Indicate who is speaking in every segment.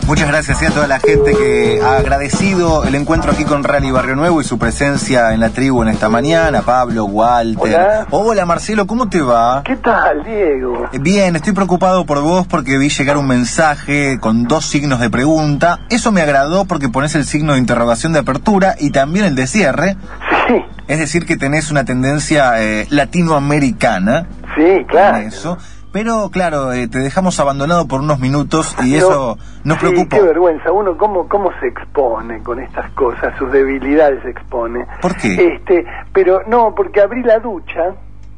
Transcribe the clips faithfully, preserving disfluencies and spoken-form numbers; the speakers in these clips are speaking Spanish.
Speaker 1: Muchas gracias a toda la gente que ha agradecido el encuentro aquí con Rally Barrio Nuevo y su presencia en la tribu en esta mañana. Pablo, Walter.
Speaker 2: Hola.
Speaker 1: Hola, Marcelo, ¿cómo te va?
Speaker 2: ¿Qué tal, Diego?
Speaker 1: Bien, estoy preocupado por vos porque vi llegar un mensaje con dos signos de pregunta. Eso me agradó porque pones el signo de interrogación de apertura y también el de cierre.
Speaker 2: Sí.
Speaker 1: Es decir, que tenés una tendencia eh, latinoamericana.
Speaker 2: Sí, claro.
Speaker 1: En eso. Pero, claro, eh, te dejamos abandonado por unos minutos y
Speaker 2: No,
Speaker 1: eso nos
Speaker 2: sí,
Speaker 1: preocupó.
Speaker 2: Qué vergüenza. Uno cómo, cómo se expone con estas cosas, sus debilidades se expone.
Speaker 1: ¿Por qué?
Speaker 2: Este, pero no, porque abrí la ducha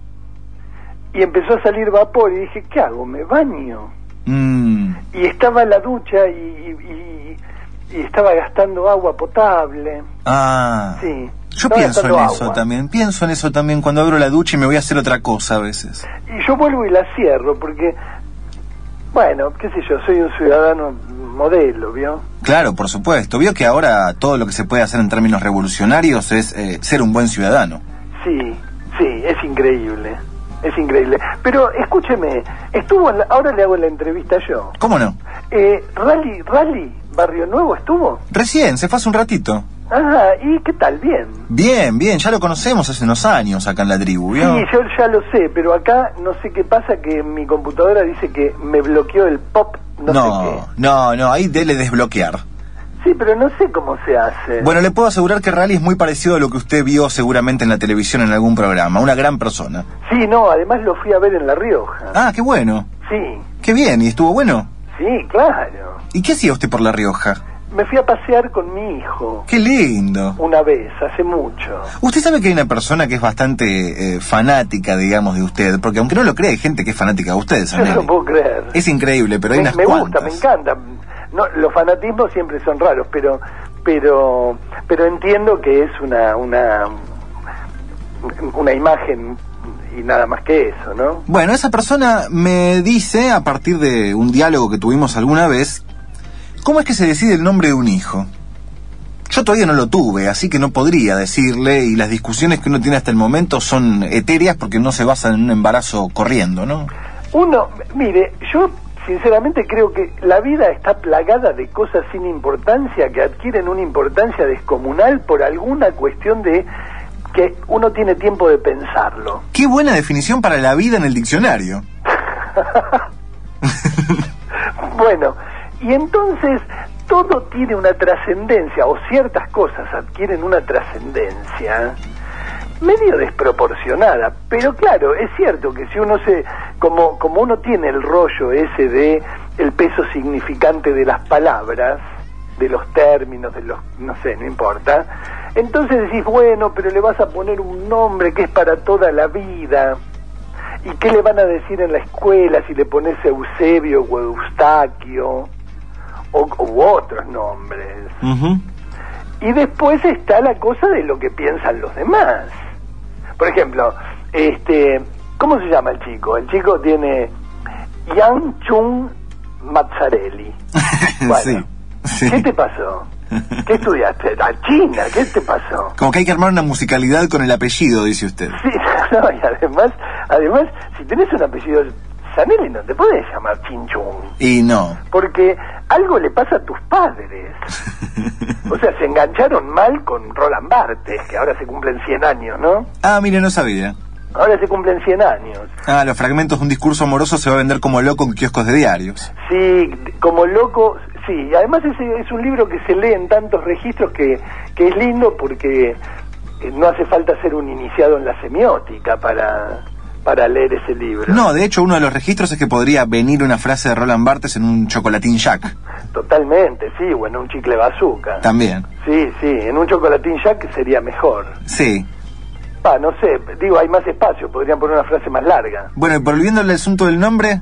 Speaker 2: y empezó a salir vapor y dije, ¿qué hago? ¿Me baño?
Speaker 1: Mm.
Speaker 2: Y estaba la ducha y, y, y estaba gastando agua potable.
Speaker 1: Ah.
Speaker 2: Sí.
Speaker 1: Yo
Speaker 2: Estaba
Speaker 1: pienso en
Speaker 2: gastando
Speaker 1: eso
Speaker 2: agua.
Speaker 1: también, pienso en eso también cuando abro la ducha y me voy a hacer otra cosa a veces.
Speaker 2: Y yo vuelvo y la cierro porque, bueno, qué sé yo, soy un ciudadano modelo, ¿vio?
Speaker 1: Claro, por supuesto. Vio que ahora todo lo que se puede hacer en términos revolucionarios es eh, ser un buen ciudadano.
Speaker 2: Sí, sí, es increíble, es increíble. Pero escúcheme, estuvo, en la- ahora le hago la entrevista yo.
Speaker 1: ¿Cómo no?
Speaker 2: Eh, Rally, Rally, Barrio Nuevo estuvo.
Speaker 1: Recién, se fue hace un ratito.
Speaker 2: Ah, ¿y qué tal? Bien.
Speaker 1: Bien, bien, ya lo conocemos hace unos años acá en la tribu, ¿vio?
Speaker 2: Sí, yo ya lo sé, pero acá no sé qué pasa, que mi computadora dice que me bloqueó el pop, no,
Speaker 1: no,
Speaker 2: sé
Speaker 1: no, no, ahí dele desbloquear.
Speaker 2: qué. Sí, pero no sé cómo se hace.
Speaker 1: Bueno, le puedo asegurar que Rally es muy parecido a lo que usted vio seguramente en la televisión en algún programa, una gran persona.
Speaker 2: Sí, no, además lo fui a ver en La Rioja.
Speaker 1: Ah, qué bueno,
Speaker 2: Sí,
Speaker 1: qué bien, ¿y estuvo bueno?
Speaker 2: sí, claro.
Speaker 1: ¿Y qué hacía usted por La Rioja?
Speaker 2: Me fui a pasear con mi hijo
Speaker 1: Qué lindo.
Speaker 2: una vez, hace mucho.
Speaker 1: Usted sabe que hay una persona que es bastante eh, fanática, digamos, de usted, porque aunque no lo cree, hay gente que es fanática de usted,
Speaker 2: Yo no
Speaker 1: Sanelli.
Speaker 2: lo puedo creer.
Speaker 1: Es increíble, pero hay
Speaker 2: me,
Speaker 1: unas
Speaker 2: me
Speaker 1: cuantas.
Speaker 2: gusta, me encanta. No, los fanatismos siempre son raros, pero pero pero entiendo que es una una una imagen y nada más que eso, ¿no?
Speaker 1: Bueno, esa persona me dice, a partir de un diálogo que tuvimos alguna vez, ¿cómo es que se decide el nombre de un hijo? Yo todavía no lo tuve, así que no podría decirle, y las discusiones que uno tiene hasta el momento son etéreas porque no se basan en un embarazo corriendo, ¿no?
Speaker 2: Uno, mire, yo sinceramente creo que la vida está plagada de cosas sin importancia que adquieren una importancia descomunal por alguna cuestión de que uno tiene tiempo de pensarlo.
Speaker 1: Qué buena definición para la vida en el diccionario.
Speaker 2: Bueno, y entonces todo tiene una trascendencia, o ciertas cosas adquieren una trascendencia medio desproporcionada, pero claro, es cierto que si uno se, como, como uno tiene el rollo ese de el peso significante de las palabras, de los términos, de los, no sé, no importa, entonces decís, bueno, pero le vas a poner un nombre que es para toda la vida. ¿Y qué le van a decir en la escuela si le pones Eusebio o Eustaquio o u otros nombres?
Speaker 1: Uh-huh.
Speaker 2: Y después está la cosa de lo que piensan los demás. Por ejemplo, este, ¿cómo se llama el chico? El chico tiene Yang Chung Mazzarelli. Bueno,
Speaker 1: Sí, sí.
Speaker 2: ¿qué te pasó? ¿Qué estudiaste? ¿A China? ¿Qué te pasó?
Speaker 1: Como que hay que armar una musicalidad con el apellido, dice usted.
Speaker 2: Sí, no, y además, además, si tenés un apellido Sanelli, no te podés llamar Chinchung,
Speaker 1: Y no.
Speaker 2: porque algo le pasa a tus padres. O sea, se engancharon mal con Roland Barthes, que ahora se cumplen cien años, ¿no?
Speaker 1: Ah, mire, no sabía.
Speaker 2: Ahora se cumplen cien años.
Speaker 1: Ah, los fragmentos de un discurso amoroso se va a vender como loco en kioscos de diarios.
Speaker 2: Sí, como loco, sí. Y además ese es un libro que se lee en tantos registros que, que es lindo porque eh, no hace falta ser un iniciado en la semiótica para, para leer ese libro.
Speaker 1: No, de hecho, uno de los registros es que podría venir una frase de Roland Barthes en un chocolatín Jack.
Speaker 2: Totalmente, sí, o en un chicle bazooka.
Speaker 1: También.
Speaker 2: Sí, sí, en un chocolatín Jack sería mejor.
Speaker 1: Sí.
Speaker 2: Ah, no sé, digo, hay más espacio, podrían poner una frase más larga.
Speaker 1: Bueno, y volviendo al asunto del nombre.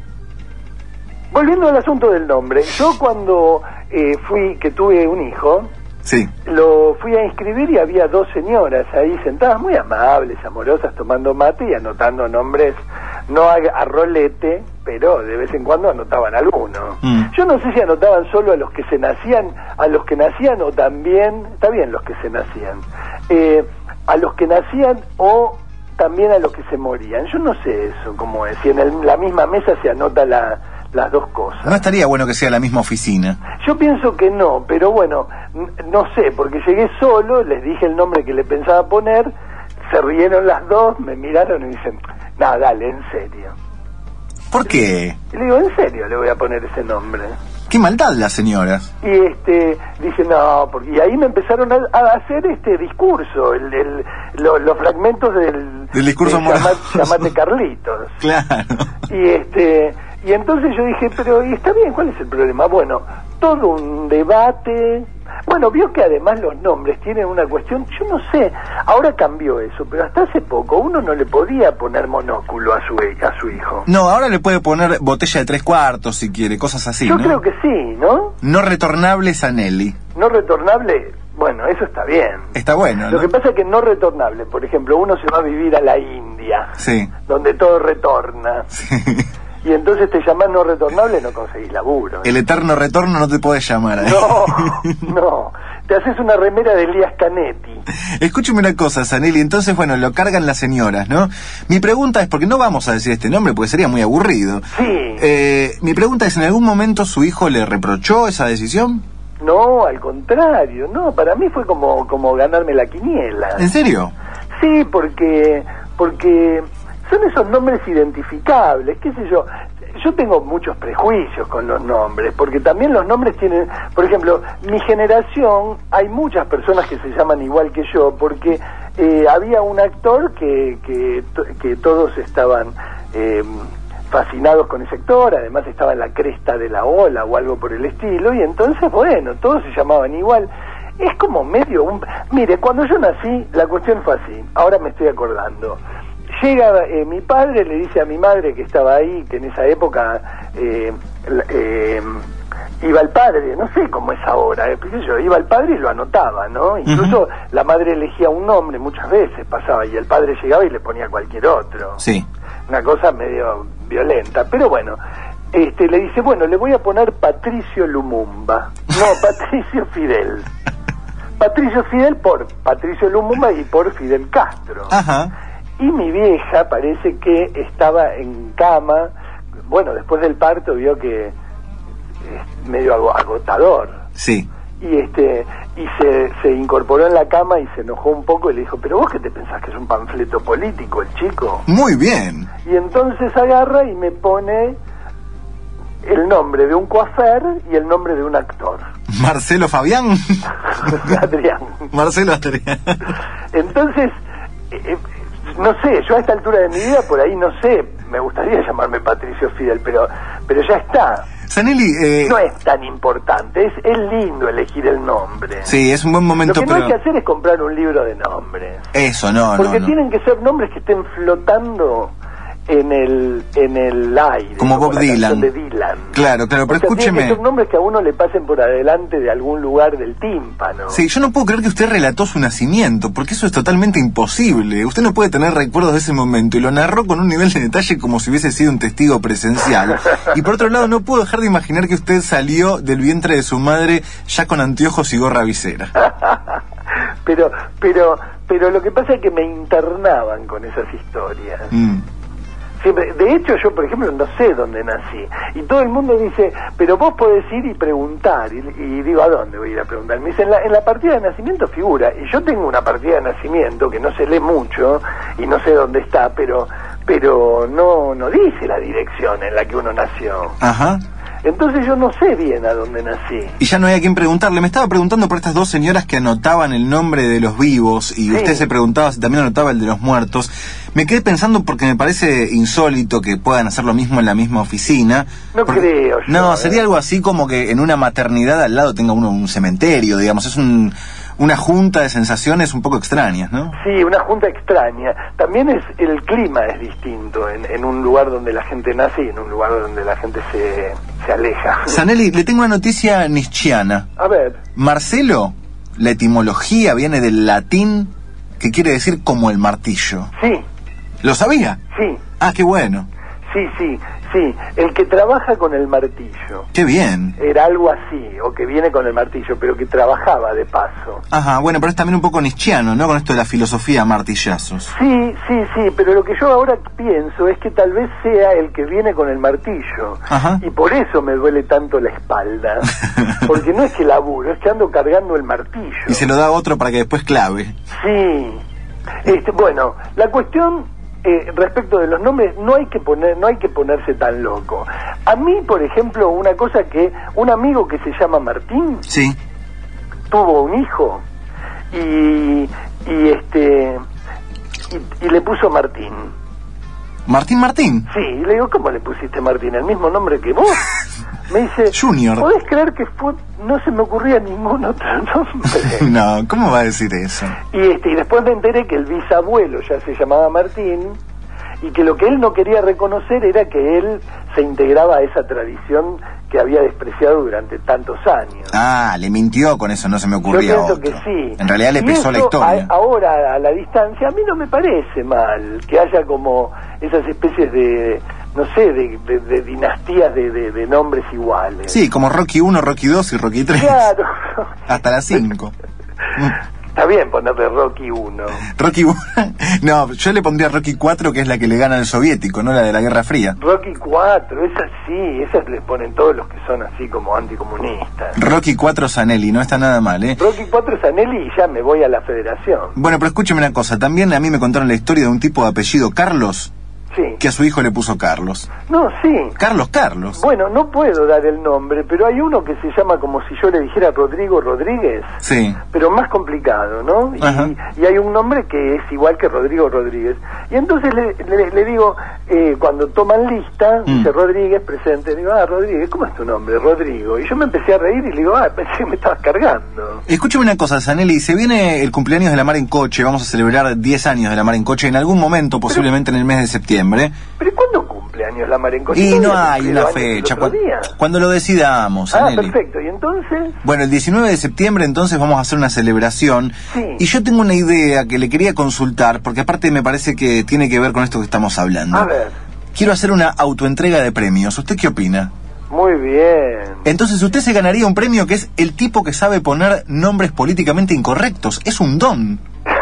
Speaker 2: Volviendo al asunto del nombre, yo cuando eh, fui, que tuve un hijo,
Speaker 1: Sí.
Speaker 2: lo fui a inscribir y había dos señoras ahí sentadas muy amables, amorosas, tomando mate y anotando nombres, no a, a rolete, pero de vez en cuando anotaban alguno.
Speaker 1: Mm.
Speaker 2: Yo no sé si anotaban solo a los que se nacían, a los que nacían o también, está bien los que se nacían, eh, a los que nacían o también a los que se morían. Yo no sé eso cómo es, si en el, la misma mesa se anota la, las dos cosas.
Speaker 1: No estaría bueno que sea la misma oficina.
Speaker 2: Yo pienso que no, pero bueno, no sé, porque llegué solo, les dije el nombre que le pensaba poner, se rieron las dos, me miraron y dicen, nada, dale, en serio.
Speaker 1: ¿Por qué?
Speaker 2: Y le digo, en serio le voy a poner ese nombre.
Speaker 1: Qué maldad las señoras.
Speaker 2: Y este dice, no, porque y ahí me empezaron a, a hacer este discurso, el, el, lo, los fragmentos del,
Speaker 1: del discurso
Speaker 2: de
Speaker 1: amoroso.
Speaker 2: Llamate Carlitos.
Speaker 1: Claro.
Speaker 2: Y este y entonces yo dije, pero ¿y está bien? ¿Cuál es el problema? Bueno, todo un debate. Bueno, vio que además los nombres tienen una cuestión, yo no sé, ahora cambió eso, pero hasta hace poco uno no le podía poner monóculo a su a su hijo.
Speaker 1: No, ahora le puede poner botella de tres cuartos si quiere, cosas así,
Speaker 2: Yo
Speaker 1: ¿no?
Speaker 2: creo que sí, ¿no?
Speaker 1: No retornable Zanelli.
Speaker 2: No retornable, bueno, eso está bien.
Speaker 1: Está bueno, ¿no?
Speaker 2: Lo que pasa es que no retornable, por ejemplo, uno se va a vivir a la India,
Speaker 1: Sí.
Speaker 2: donde todo retorna.
Speaker 1: Sí.
Speaker 2: Y entonces te llamás no retornable, no conseguís laburo.
Speaker 1: El eterno retorno no te puedes llamar. ¿eh?
Speaker 2: No, no. Te haces una remera de Elías Canetti.
Speaker 1: Escúcheme una cosa, Zanelli. Entonces, bueno, lo cargan las señoras, ¿no? Mi pregunta es, porque no vamos a decir este nombre, porque sería muy aburrido.
Speaker 2: Sí.
Speaker 1: Eh, mi pregunta es, ¿en algún momento su hijo le reprochó esa decisión?
Speaker 2: No, al contrario. No, para mí fue como, como ganarme la quiniela.
Speaker 1: ¿En serio?
Speaker 2: Sí, porque, porque son esos nombres identificables, qué sé yo. Yo tengo muchos prejuicios con los nombres, porque también los nombres tienen, por ejemplo, mi generación, hay muchas personas que se llaman igual que yo, porque eh, había un actor que, que, que todos estaban eh, fascinados con ese actor, además estaba en la cresta de la ola o algo por el estilo, y entonces, bueno, todos se llamaban igual. Es como medio un... Mire, cuando yo nací, la cuestión fue así, ahora me estoy acordando. Llega eh, mi padre, le dice a mi madre que estaba ahí, que en esa época eh, eh, iba el padre, no sé cómo es ahora, eh, porque yo iba el padre y lo anotaba, ¿no? Incluso uh-huh. la madre elegía un nombre, muchas veces pasaba, y el padre llegaba y le ponía cualquier otro.
Speaker 1: Sí.
Speaker 2: Una cosa medio violenta, pero bueno, este le dice, bueno, le voy a poner Patricio Lumumba, no, Patricio Fidel. Patricio Fidel por Patricio Lumumba y por Fidel Castro.
Speaker 1: Ajá.
Speaker 2: Y mi vieja parece que estaba en cama, bueno, después del parto vio que es medio agotador.
Speaker 1: Sí.
Speaker 2: Y este y se, se incorporó en la cama y se enojó un poco y le dijo, pero vos qué te pensás que es un panfleto político el chico.
Speaker 1: Muy bien.
Speaker 2: Y entonces agarra y me pone el nombre de un coafer y el nombre de un actor.
Speaker 1: Marcelo Fabián.
Speaker 2: Adrián.
Speaker 1: Marcelo Adrián.
Speaker 2: Entonces, eh, no sé, yo a esta altura de mi vida, por ahí no sé, me gustaría llamarme Patricio Fidel, pero pero ya está.
Speaker 1: Zanelli, eh...
Speaker 2: no es tan importante, es, es lindo elegir el nombre.
Speaker 1: Sí, es un buen momento.
Speaker 2: Lo que
Speaker 1: pero...
Speaker 2: no hay que hacer es comprar un libro de nombres.
Speaker 1: Eso, no,
Speaker 2: Porque
Speaker 1: no, no.
Speaker 2: tienen que ser nombres que estén flotando en el en el aire,
Speaker 1: como, como Bob
Speaker 2: la
Speaker 1: Dylan.
Speaker 2: de Dylan.
Speaker 1: Claro, claro, pero
Speaker 2: o sea,
Speaker 1: escúcheme.
Speaker 2: Tienen que ser nombres que a uno le pasen por adelante de algún lugar del tímpano.
Speaker 1: Sí, yo no puedo creer que usted relató su nacimiento, porque eso es totalmente imposible. Usted no puede tener recuerdos de ese momento y lo narró con un nivel de detalle como si hubiese sido un testigo presencial. Y por otro lado, no puedo dejar de imaginar que usted salió del vientre de su madre ya con anteojos y gorra visera.
Speaker 2: pero, pero, pero lo que pasa es que me internaban con esas historias.
Speaker 1: Mm.
Speaker 2: Siempre, de hecho yo por ejemplo no sé dónde nací y todo el mundo dice, pero vos podés ir y preguntar, y, y digo, ¿a dónde voy a ir a preguntar? Me dice, en la, en la partida de nacimiento figura, y yo tengo una partida de nacimiento que no se lee mucho y no sé dónde está, pero pero no no dice la dirección en la que uno nació.
Speaker 1: Ajá.
Speaker 2: Entonces yo no sé bien a dónde nací.
Speaker 1: Y ya no hay a quién preguntarle. Me estaba preguntando por estas dos señoras que anotaban el nombre de los vivos y sí. Usted se preguntaba si también anotaba el de los muertos. Me quedé pensando porque me parece insólito que puedan hacer lo mismo en la misma oficina.
Speaker 2: No
Speaker 1: porque,
Speaker 2: creo yo.
Speaker 1: No,
Speaker 2: ¿eh?
Speaker 1: sería algo así como que en una maternidad al lado tenga uno un cementerio, digamos. Es un... una junta de sensaciones un poco extrañas, ¿no?
Speaker 2: Sí, una junta extraña. También es el clima es distinto en, en un lugar donde la gente nace y en un lugar donde la gente se, se aleja.
Speaker 1: Zanelli, le tengo una noticia nietzscheana.
Speaker 2: A ver.
Speaker 1: Marcelo, la etimología viene del latín que quiere decir como el martillo.
Speaker 2: Sí.
Speaker 1: ¿Lo sabía?
Speaker 2: Sí.
Speaker 1: Ah, qué bueno.
Speaker 2: Sí, sí. Sí, el que trabaja con el martillo.
Speaker 1: Qué bien.
Speaker 2: Era algo así, o que viene con el martillo, pero que trabajaba de paso.
Speaker 1: Ajá, bueno, pero es también un poco nietzscheano, ¿no? Con esto de la filosofía a martillazos.
Speaker 2: Sí, sí, sí, pero lo que yo ahora pienso es que tal vez sea el que viene con el martillo.
Speaker 1: Ajá.
Speaker 2: Y por eso me duele tanto la espalda. Porque no es que laburo, es que ando cargando el martillo.
Speaker 1: Y se lo da a otro para que después clave.
Speaker 2: Sí. Este, bueno, la cuestión eh, respecto de los nombres no hay que poner, no hay que ponerse tan loco. A mí, por ejemplo, una cosa que un amigo que se llama Martín,
Speaker 1: sí,
Speaker 2: tuvo un hijo y y este y, y le puso Martín.
Speaker 1: Martín Martín.
Speaker 2: Sí, y le digo, ¿cómo le pusiste Martín? ¿El mismo nombre que vos? Me dice,
Speaker 1: Junior.
Speaker 2: ¿podés creer que fue, no se me ocurría ningún otro nombre?
Speaker 1: No, ¿cómo va a decir eso?
Speaker 2: Y este y después me enteré que el bisabuelo ya se llamaba Martín y que lo que él no quería reconocer era que él se integraba a esa tradición que había despreciado durante tantos años.
Speaker 1: Ah, le mintió con eso, no se me ocurría
Speaker 2: Yo pienso
Speaker 1: otro.
Speaker 2: que sí.
Speaker 1: En realidad le
Speaker 2: Y
Speaker 1: pesó la
Speaker 2: eso,
Speaker 1: historia.
Speaker 2: A, ahora, a la distancia, a mí no me parece mal que haya como esas especies de, no sé, de, de, de dinastías de, de, de nombres iguales.
Speaker 1: Sí, como Rocky uno, Rocky dos y Rocky tres.
Speaker 2: Claro.
Speaker 1: Hasta las cinco.
Speaker 2: Está bien ponerle Rocky uno.
Speaker 1: Rocky uno. No, yo le pondría Rocky cuatro, que es la que le gana al soviético, no la de la Guerra Fría.
Speaker 2: Rocky cuatro, esas sí, esas les ponen todos los que son así como anticomunistas.
Speaker 1: Rocky cuatro Zanelli, no está nada mal, ¿eh?
Speaker 2: Rocky cuatro Zanelli y ya me voy a la federación.
Speaker 1: Bueno, pero escúcheme una cosa, también a mí me contaron la historia de un tipo de apellido Carlos,
Speaker 2: Sí.
Speaker 1: que a su hijo le puso Carlos.
Speaker 2: No, sí.
Speaker 1: Carlos Carlos.
Speaker 2: Bueno, no puedo dar el nombre, pero hay uno que se llama como si yo le dijera Rodrigo Rodríguez,
Speaker 1: Sí.
Speaker 2: pero más complicado, ¿no?
Speaker 1: Ajá.
Speaker 2: Y, y hay un nombre que es igual que Rodrigo Rodríguez. Y entonces le, le, le digo, eh, cuando toman lista,
Speaker 1: Mm.
Speaker 2: dice Rodríguez presente, digo, ah, Rodríguez, ¿cómo es tu nombre? Rodrigo. Y yo me empecé a reír y le digo, ah, pensé que me estabas cargando.
Speaker 1: Escúchame una cosa, Zanelli, se viene el cumpleaños de la Mar en Coche, vamos a celebrar diez años de la Mar en Coche en algún momento, posiblemente en el mes de septiembre.
Speaker 2: ¿Pero cuándo cumple años la Mar en Coche?
Speaker 1: Y no
Speaker 2: había
Speaker 1: hay
Speaker 2: cumplido
Speaker 1: una
Speaker 2: años el
Speaker 1: fecha,
Speaker 2: otro
Speaker 1: cuando,
Speaker 2: día?
Speaker 1: cuando lo decidamos,
Speaker 2: Ah,
Speaker 1: Zanelli.
Speaker 2: perfecto. ¿Y entonces?
Speaker 1: Bueno, el diecinueve de septiembre entonces vamos a hacer una celebración.
Speaker 2: Sí.
Speaker 1: Y yo tengo una idea que le quería consultar, porque aparte me parece que tiene que ver con esto que estamos hablando.
Speaker 2: A ver,
Speaker 1: Quiero hacer una autoentrega de premios. ¿Usted qué opina?
Speaker 2: muy bien.
Speaker 1: Entonces usted se ganaría un premio que es el tipo que sabe poner nombres políticamente incorrectos. Es un don.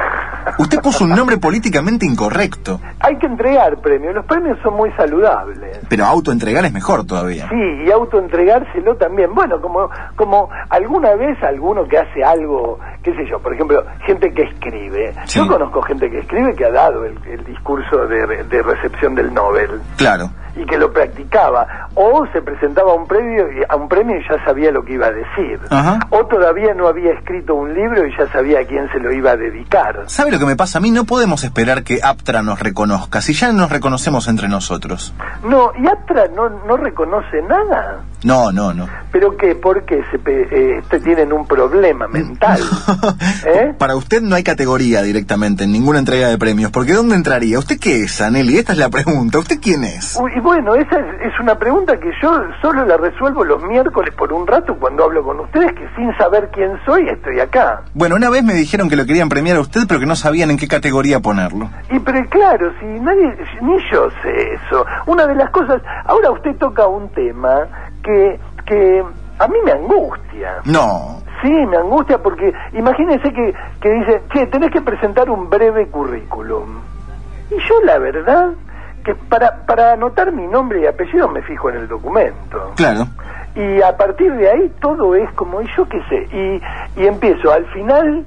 Speaker 1: Usted puso un nombre políticamente incorrecto.
Speaker 2: Hay que entregar premios, los premios son muy saludables.
Speaker 1: Pero autoentregar es mejor todavía.
Speaker 2: Sí, y autoentregárselo también. Bueno, como como alguna vez alguno que hace algo, qué sé yo, por ejemplo, gente que escribe.
Speaker 1: Sí.
Speaker 2: Yo conozco gente que escribe que ha dado el, el discurso de, re- de recepción del Nobel
Speaker 1: Claro.
Speaker 2: y que lo practicaba. O se presentaba a un premio y, a un premio y ya sabía lo que iba a decir.
Speaker 1: Ajá.
Speaker 2: O todavía no había escrito un libro y ya sabía a quién se lo iba a dedicar.
Speaker 1: ¿Sabe lo que me pasa a mí? No podemos esperar que Aptra nos reconozca, si ya nos reconocemos entre nosotros.
Speaker 2: No, y Aptra no, no reconoce nada.
Speaker 1: No, no, no.
Speaker 2: ¿Pero qué? ¿Por qué se pe- eh, este tienen un problema mental? ¿Eh?
Speaker 1: Para usted no hay categoría directamente en ninguna entrega de premios, porque ¿dónde entraría? ¿Usted qué es, Zanelli? Esta es la pregunta. ¿Usted quién es?
Speaker 2: Uy, y bueno, esa es, es una pregunta que yo solo la resuelvo los miércoles por un rato cuando hablo con ustedes, que sin saber quién soy estoy acá.
Speaker 1: Bueno, una vez me dijeron que lo querían premiar a usted, pero que no sabían en qué categoría ponerlo.
Speaker 2: Y pero claro, si nadie, ni yo sé eso. Una de las cosas, ahora usted toca un tema que, que a mí me angustia.
Speaker 1: No.
Speaker 2: Sí, me angustia porque imagínense que, que dice, che, tenés que presentar un breve currículum. Y yo la verdad que para, para anotar mi nombre y apellido me fijo en el documento.
Speaker 1: Claro.
Speaker 2: Y a partir de ahí todo es como, y yo qué sé, y, y empiezo al final,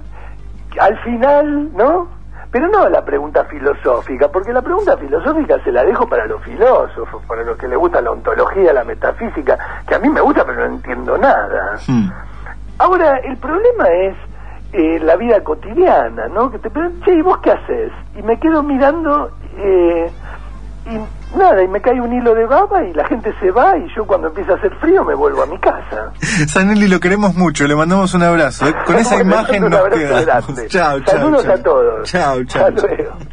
Speaker 2: al final, ¿no? Pero no la pregunta filosófica, porque la pregunta filosófica se la dejo para los filósofos, para los que les gusta la ontología, la metafísica, que a mí me gusta pero no entiendo nada.
Speaker 1: Hmm.
Speaker 2: Ahora, el problema es eh, la vida cotidiana, ¿no? Que te preguntan, che, ¿y vos qué haces? Y me quedo mirando eh, y nada, y me cae un hilo de baba y la gente se va y yo cuando empieza a hacer frío me vuelvo a mi casa.
Speaker 1: Zanelli, lo queremos mucho, le mandamos un abrazo. ¿eh? Con esa
Speaker 2: Bueno,
Speaker 1: imagen
Speaker 2: un
Speaker 1: nos
Speaker 2: abrazo
Speaker 1: quedamos.
Speaker 2: grande.
Speaker 1: Chao, chao.
Speaker 2: Saludos
Speaker 1: chao.
Speaker 2: a todos.
Speaker 1: Chao, chao.
Speaker 2: Hasta
Speaker 1: chao.
Speaker 2: luego.